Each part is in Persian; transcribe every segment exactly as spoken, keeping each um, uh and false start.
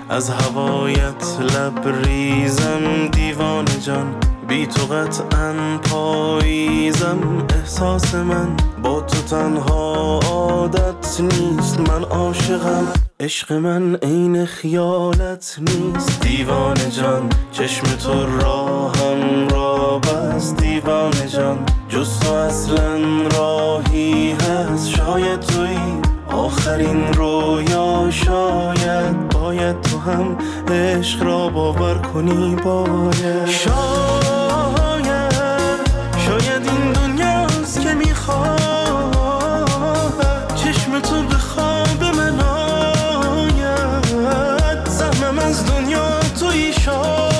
از هوایت لبریزم دیوانه جان، بی تو قطعاً پاییزم. احساس من با تو تنها عادت نیست، من عاشقم، عشق من عین خیالت نیست. دیوانه جان چشم تو راهم را بس، دیوانه جان جز تو اصلا راهی هست. شاید توی آخرین رویا، شاید باید تو هم عشق را باور کنی. باید شاید شاید این دنیاست که میخواد چشم تو به خواب من آید. سهمم از دنیا توی شاید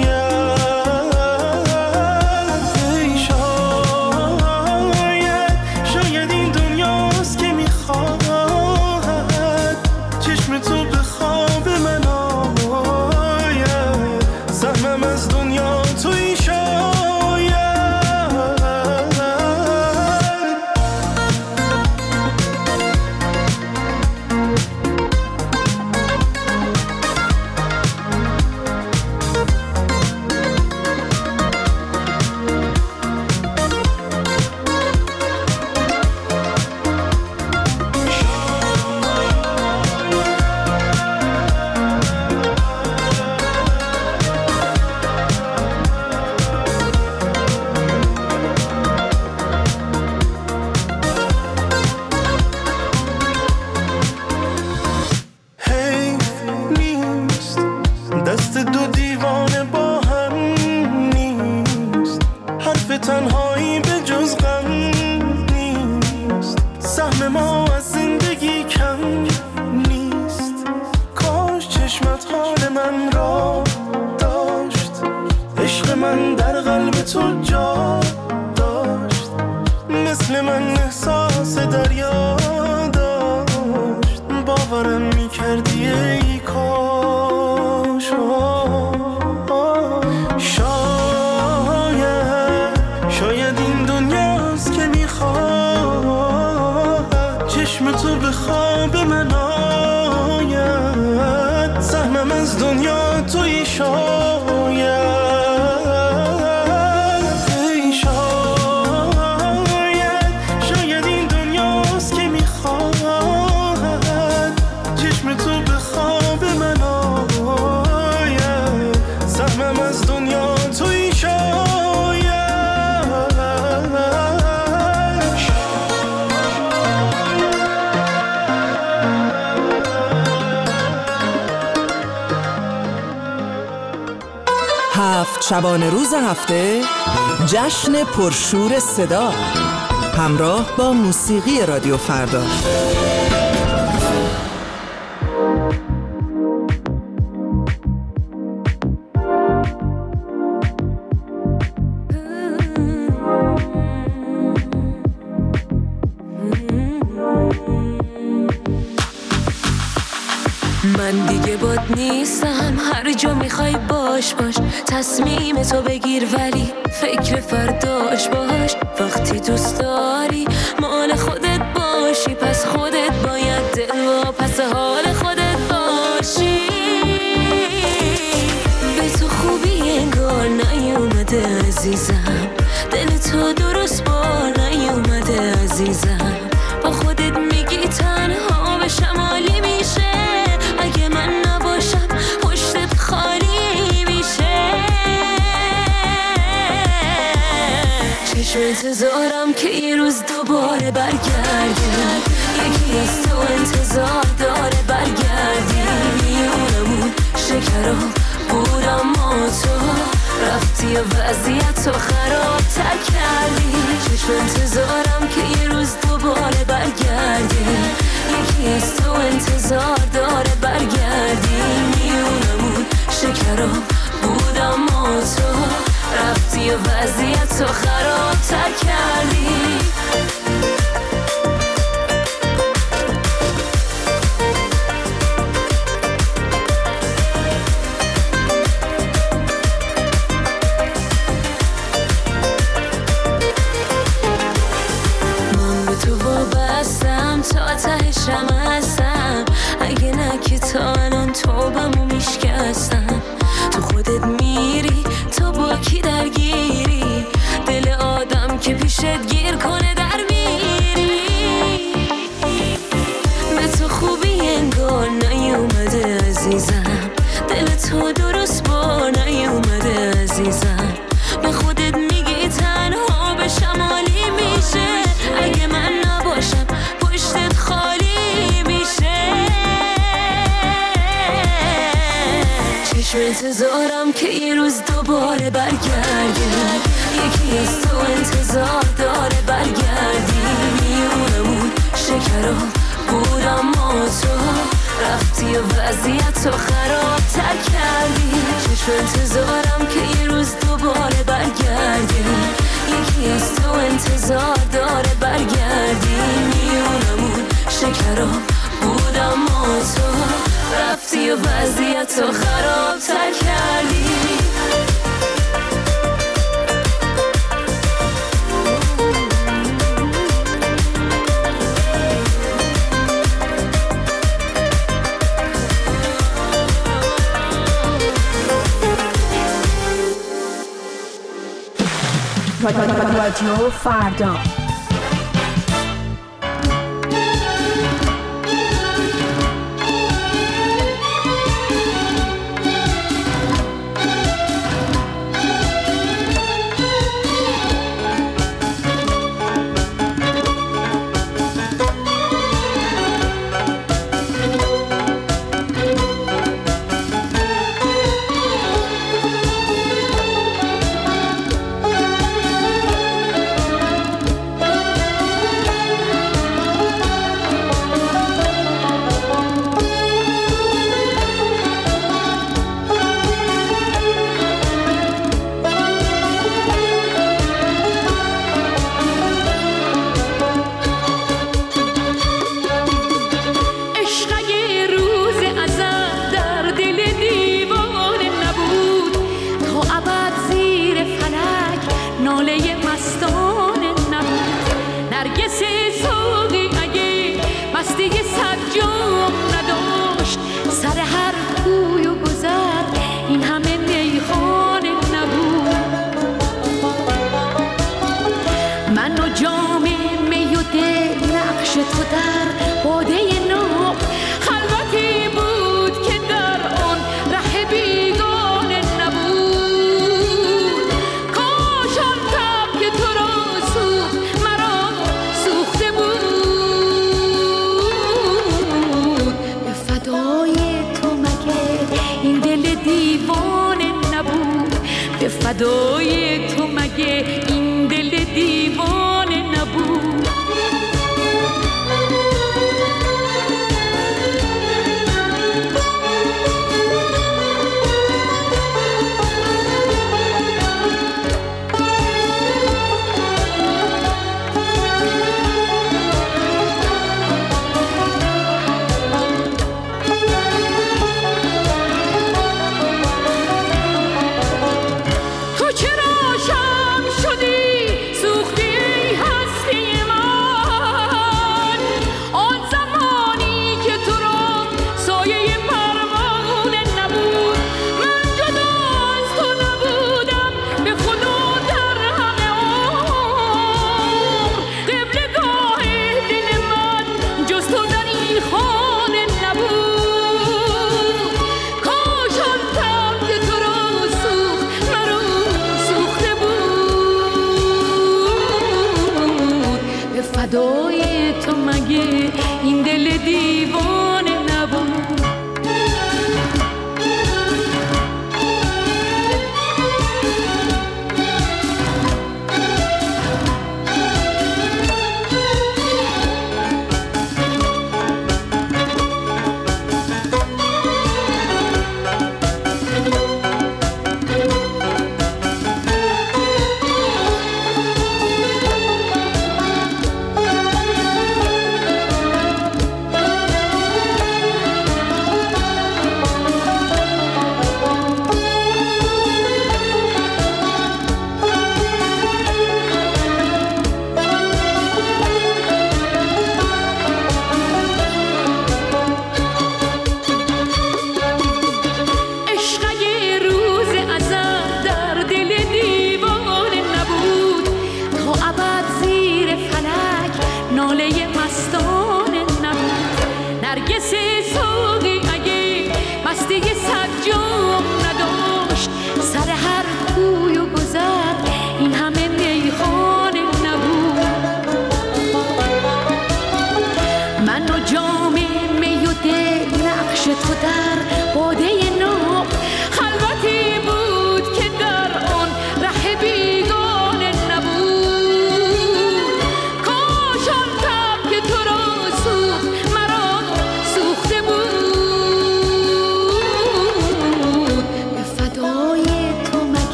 شبانه روز هفته جشن پرشور صدا همراه با موسیقی رادیو فردا. من دیگه باد نیستم، هر جا میخوای باش باش، تصمیم تو بگیر ولی فکر فرداش باش. وقتی دوست داری مال خودت باشی، پس خودت باید دل و پس حال خودت باشی. به تو خوبی انگار نیومده عزیزم، دل تو درست بار نیومده عزیزم. با خودت میگی تنها به شمالی میشه، اگه من نباشم پشتت خالی میشه. چشم انتظارم که یه روز دوباره برگردی، یکی از تو انتظار داره برگردی. میونمون شکرام بود اما تو رفتی و وضعیت تو خراب تر کردی. چشم انتظارم که یه روز دوباره برگردی، یکی از تو انتظار داره برگردی. میونمون شکرام بود اما تو رفتی و وضعیت تو خراب تر کردی. تا تهشم هستم، اگه نه که تا الان توبمو میشه انتظارم که یه روز دوباره برگردی، یکی از تو انتظار داره برگردی. میونمون شکرام بود اما تو رفتی و وضعیت تو خراب تر کردی. چشم انتظارم که یه روز دوباره برگردی، یکی از تو انتظار داره برگردی. میونمون شکرام بود اما تو رفتی و وضعیت تو خراب تر کردی. رادیو فردا. فدای تو مگه این دل دیوانه نبود؟ فدای تو مگه این دل دیوانه نبود؟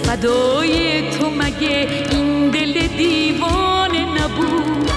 فدای تو مگه این دل دیوانه نبود.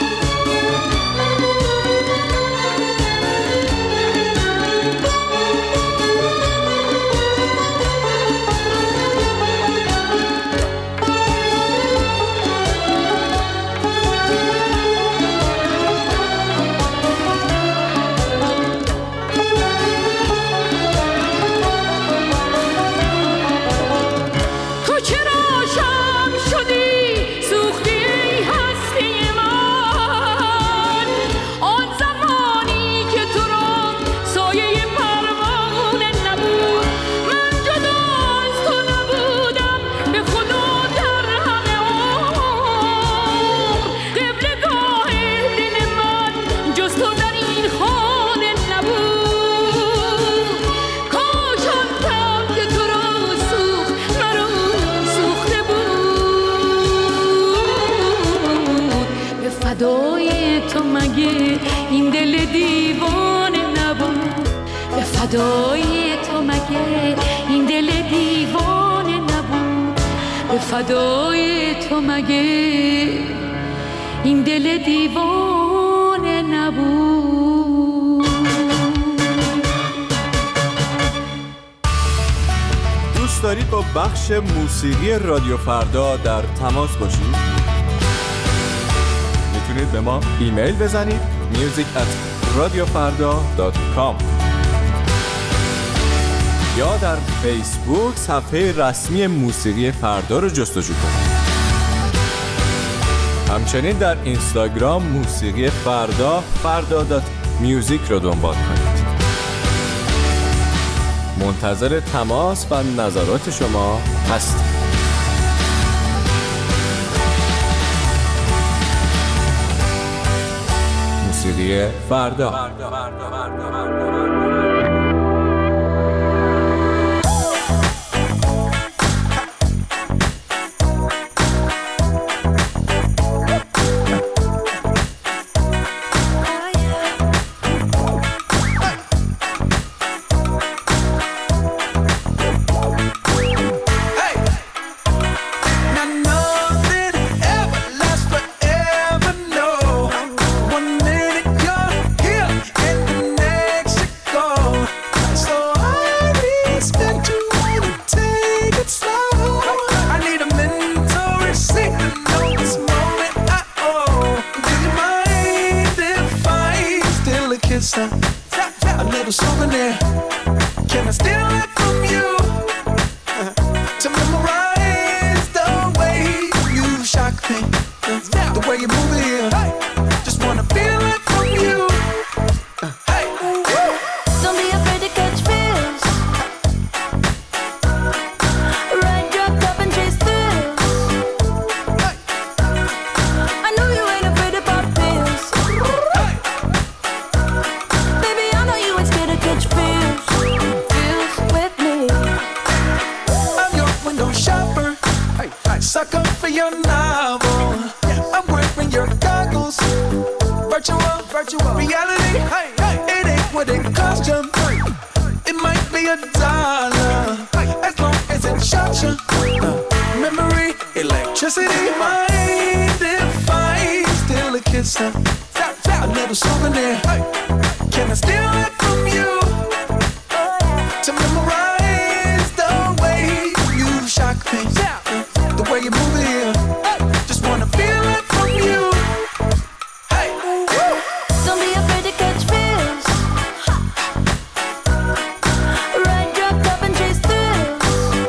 فدای تو مگه این دل دیوانه نبود. به فدای تو مگه این دل دیوانه نبود. دوست دارید با بخش موسیقی رادیو فردا در تماس باشید؟ میتونید به ما ایمیل بزنید music at radiofarda dot com یا در فیسبوک صفحه رسمی موسیقی فردا رو جستجو کنید. همچنین در اینستاگرام موسیقی فردا فردا دات میوزیک رو دنبال کنید. منتظر تماس و نظرات شما هستیم. موسیقی فردا. A little souvenir. Can I steal it from you? Uh, to memorize the way you shock me, uh, the way you move it here. Hey. Just wanna feel it from you. Uh, hey. Don't be afraid to catch feels. Ride your cup and chase thrills. Hey. I know you ain't afraid to pop pills. Hey. Baby, I know you ain't scared to catch feels. Feels with me. I'm your window shopper. Hey. Hey. Sucker for your novel. Yeah. I'm wearing your goggles. Virtual, virtual reality. Hey. Hey. It ain't what it cost you. Hey. It might be a dollar. Hey. As long as it shocks you. Uh, memory, electricity. Mind if I steal a kiss? Uh, a little souvenir. Hey. Can I steal it from you? To memorize the way you shock me, uh, the way you move it here. Just wanna feel it from you. Hey, Don't be afraid to catch feels. Ride your cup and chase thrills.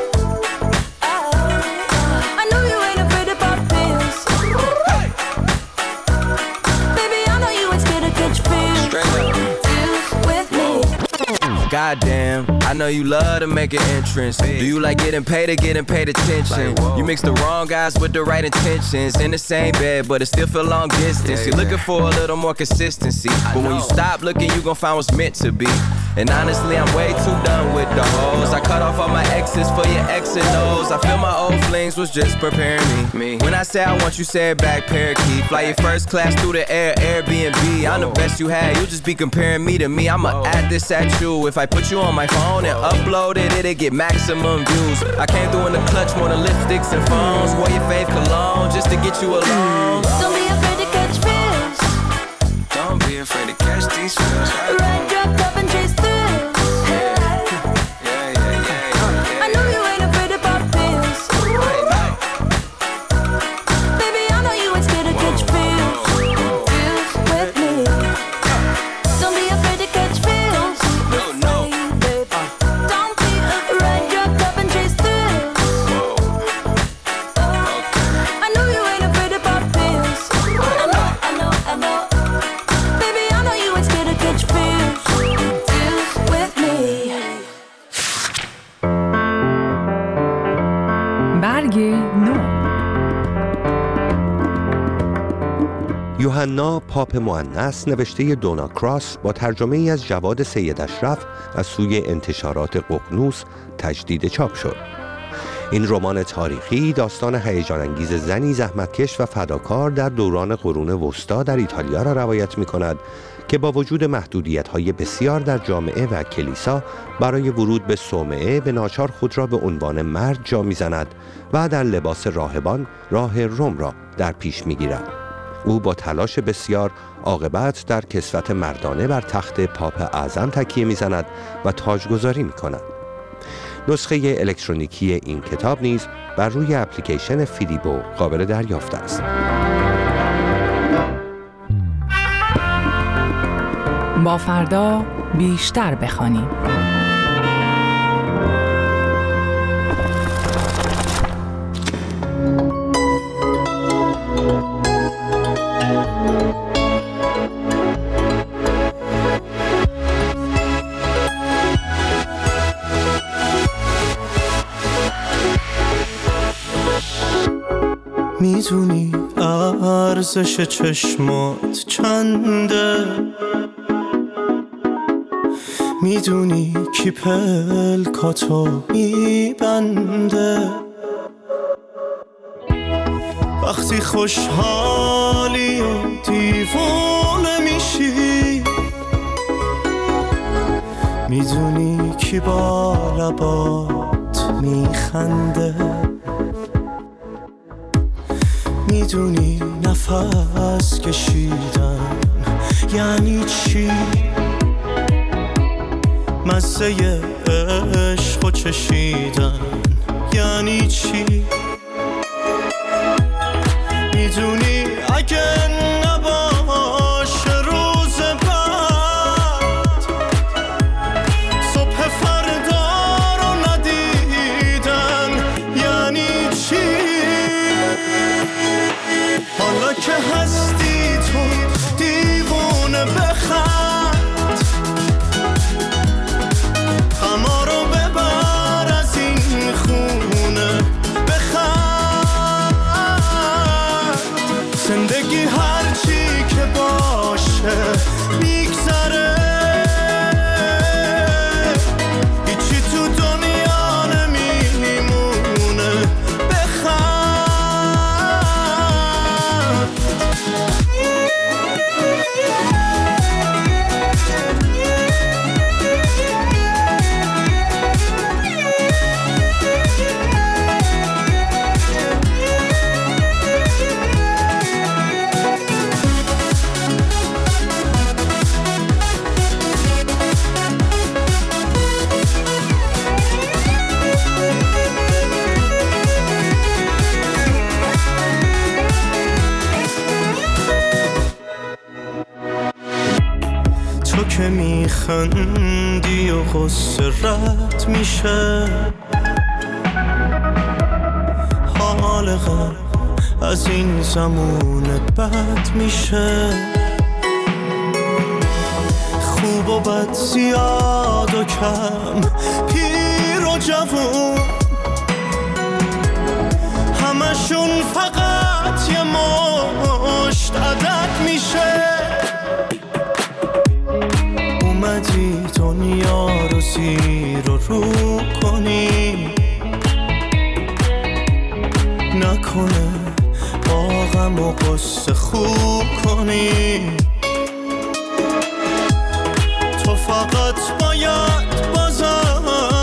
I know you ain't afraid to pop pills. hey, Baby, I know you ain't scared to catch feels. Feels with me. Goddamn, I know you love to make an entrance. Do you like getting paid or getting paid attention? You mix the wrong guys with the right intentions. In the same bed, but it still feel long distance. You're looking for a little more consistency, but when you stop looking, you gon' find what's meant to be. And honestly, I'm way too done with the hoes. I cut off all my exes for your X and O's. I feel my old flings was just preparing me. When I say I want you, say it back, parakeet. Fly your first class through the air, Airbnb. I'm the best you had, you just be comparing me to me. I'ma add this at you. If I put you on my phone and Upload it, it'll get maximum views. I came through in the clutch, more than lipsticks and phones. Wore your fave cologne just to get you alone. Don't be afraid to catch fish. Don't be afraid to catch these feels. Ride, drop, top and chase thrills. Yeah, yeah, yeah, yeah, yeah. I know you ain't afraid to pop pills. Baby, I know you ain't scared to catch feels. Feels with me. Don't be afraid to catch feels. No, no. Don't be afraid, drop, top and chase thrills. I know you ain't afraid to pop pills. I know, I know, I know. Baby, I know you ain't scared to catch feels. Feels with me. برگ نو. یوحنا پاپ مؤنث نوشته دونا کراس با ترجمه ای از جواد سید اشرف از سوی انتشارات ققنوس تجدید چاپ شد. این رمان تاریخی داستان هیجان انگیز زنی زحمتکش و فداکار در دوران قرون وسطا در ایتالیا را روایت می کند که با وجود محدودیت‌های بسیار در جامعه و کلیسا برای ورود به صومعه به ناچار خود را به عنوان مرد جا می‌زند و در لباس راهبان راه روم را در پیش می‌گیرد. او با تلاش بسیار عاقبت در کسوت مردانه بر تخت پاپ اعظم تکیه می‌زند و تاجگذاری می‌کند. نسخه الکترونیکی این کتاب نیز بر روی اپلیکیشن فیلیبو قابل دریافت است. با فردا بیشتر بخوانیم. میدونی ارزش چشمات چنده، میدونی کی پلکاتو میبنده، وقتی خوشحالی و دیوانه میشی، میدونی کی با لبات میخنده، میدونی نفس کشیدن یعنی چی، مزه عشق و چشیدن یعنی چی، میدونی اگه نباشه روز بعد، صبح فردا رو ندیدن یعنی چی، حالا که هستی تو دیوونه بخند، غما رو ببر از این خونه بخند، زندگی هرچی که باشه میگذره، هیچی تو دنیا نمیمونه بخند. تو که میخندی و غصه رد میشه، حال غم از این زمون بد میشه، خوب و بد زیاد و کم پیر و جوون، همشون فقط یه مشت عدد میشه، اومدی دنیا رو زیر و رو کنی، نکنه با غم و غصه خوب کنی، تو فقط باید بازم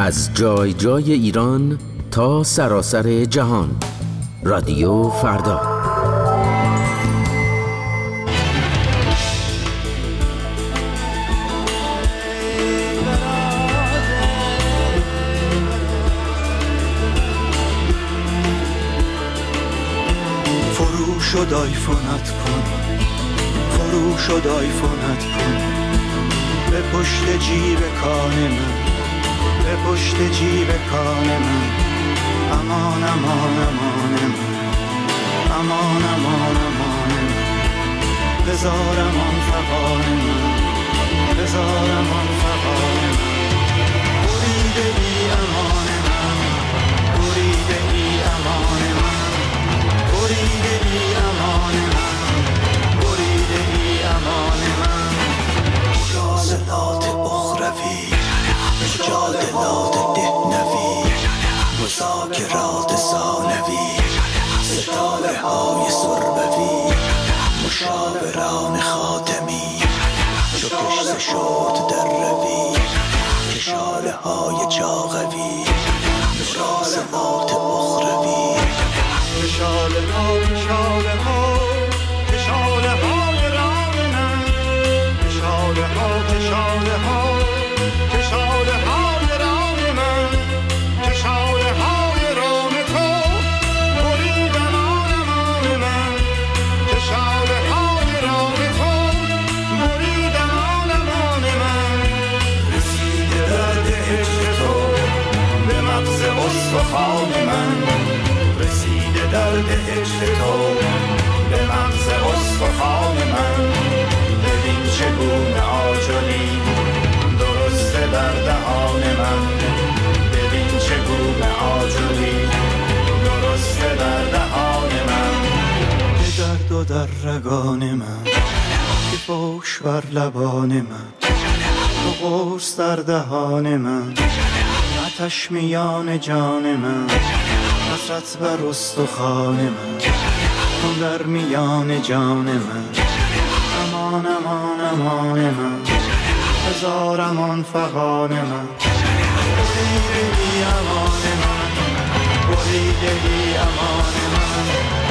از جای جای ایران تا سراسر جهان. رادیو فردا. فرو شد آیفونت کن، فرو شد آیفونت کن، به پشت جیب کان من، به پشت جیب کان من. امان امان امان من، امان امان امان من. بذار امان فغان من، بذار امان فغان من. بریده ای امان من، بریده ای امان من، بریده ای امان من، بریده ای امان من. مجادلات اخروی، مجادلات دهنوی، مذاکرات ثانوی، ستاره های سربوی، مشاوران خاتمی، چو کشت شد در روی، کشاله های چاقوی، مراسمات اخروی. کشاله ها، کشاله ها، کشاله های رام من، کشاله ها، کشاله ها، کشاله های رام من، کشاله های رام تو، بریدن آن امان من، کشاله های رام تو، بریدن آن امان من. رسیده درد عشق تو به مغز استخوان من، رسیده درد عشق تو به مغز استخوان من. ببین چگونه آجالی درسته در دهان من، ببین چگونه آجالی درسته در دهان من. به درد و در رگان من، به فوش بر لبان من، تو قرص در دهان من، آتش میان جان من، حسرت بر استخوان من، تو در میان جان من. امان امان امان من، هزار امان فغان من. بریده ای امان من، بریده ای امان من.